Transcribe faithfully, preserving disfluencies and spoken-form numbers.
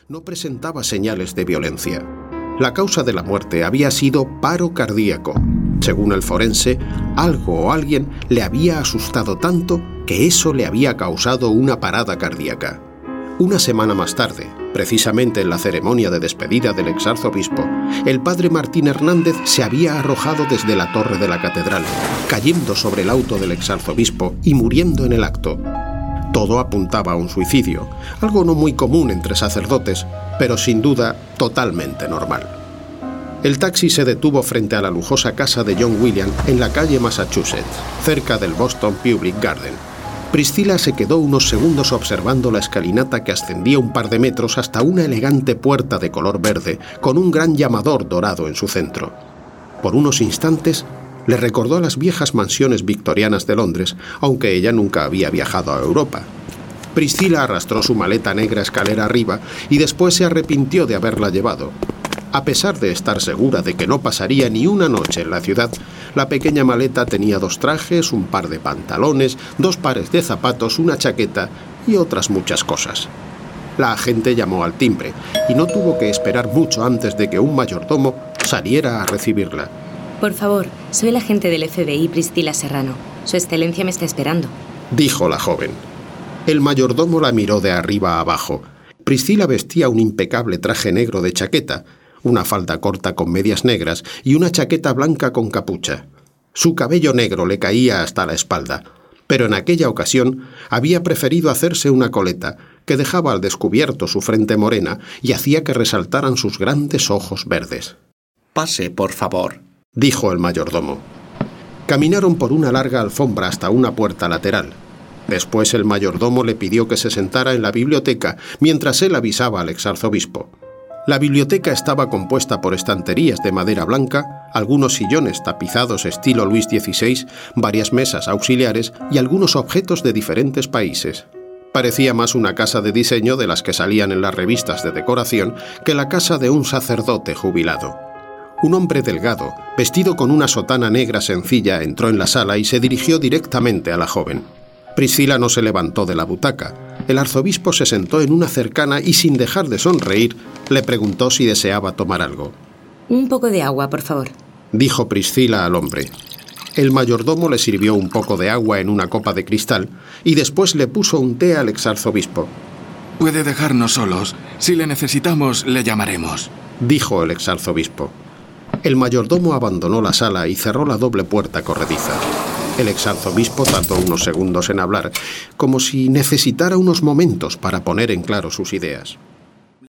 no presentaba señales de violencia. La causa de la muerte había sido paro cardíaco. Según el forense, algo o alguien le había asustado tanto que eso le había causado una parada cardíaca. Una semana más tarde, precisamente en la ceremonia de despedida del exarzobispo, el padre Martín Hernández se había arrojado desde la torre de la catedral, cayendo sobre el auto del exarzobispo y muriendo en el acto. Todo apuntaba a un suicidio, algo no muy común entre sacerdotes, pero sin duda totalmente normal. El taxi se detuvo frente a la lujosa casa de John William en la calle Massachusetts, cerca del Boston Public Garden. Priscila se quedó unos segundos observando la escalinata que ascendía un par de metros hasta una elegante puerta de color verde, con un gran llamador dorado en su centro. Por unos instantes le recordó a las viejas mansiones victorianas de Londres, aunque ella nunca había viajado a Europa. Priscila arrastró su maleta negra escalera arriba y después se arrepintió de haberla llevado. A pesar de estar segura de que no pasaría ni una noche en la ciudad, la pequeña maleta tenía dos trajes, un par de pantalones, dos pares de zapatos, una chaqueta y otras muchas cosas. La agente llamó al timbre y no tuvo que esperar mucho antes de que un mayordomo saliera a recibirla. Por favor, soy la agente del F B I, Priscila Serrano. Su excelencia me está esperando, dijo la joven. El mayordomo la miró de arriba a abajo. Priscila vestía un impecable traje negro de chaqueta, una falda corta con medias negras y una chaqueta blanca con capucha. Su cabello negro le caía hasta la espalda, pero en aquella ocasión había preferido hacerse una coleta que dejaba al descubierto su frente morena y hacía que resaltaran sus grandes ojos verdes. «Pase, por favor», dijo el mayordomo. Caminaron por una larga alfombra hasta una puerta lateral. Después el mayordomo le pidió que se sentara en la biblioteca mientras él avisaba al exarzobispo. La biblioteca estaba compuesta por estanterías de madera blanca, algunos sillones tapizados estilo Luis dieciséis, varias mesas auxiliares y algunos objetos de diferentes países. Parecía más una casa de diseño de las que salían en las revistas de decoración que la casa de un sacerdote jubilado. Un hombre delgado, vestido con una sotana negra sencilla, entró en la sala y se dirigió directamente a la joven. Priscila no se levantó de la butaca. El arzobispo se sentó en una cercana y, sin dejar de sonreír, le preguntó si deseaba tomar algo. Un poco de agua, por favor, dijo Priscila al hombre. El mayordomo le sirvió un poco de agua en una copa de cristal y después le puso un té al exarzobispo. Puede dejarnos solos. Si le necesitamos, le llamaremos, dijo el exarzobispo. El mayordomo abandonó la sala y cerró la doble puerta corrediza. El exarzobispo tardó unos segundos en hablar, como si necesitara unos momentos para poner en claro sus ideas.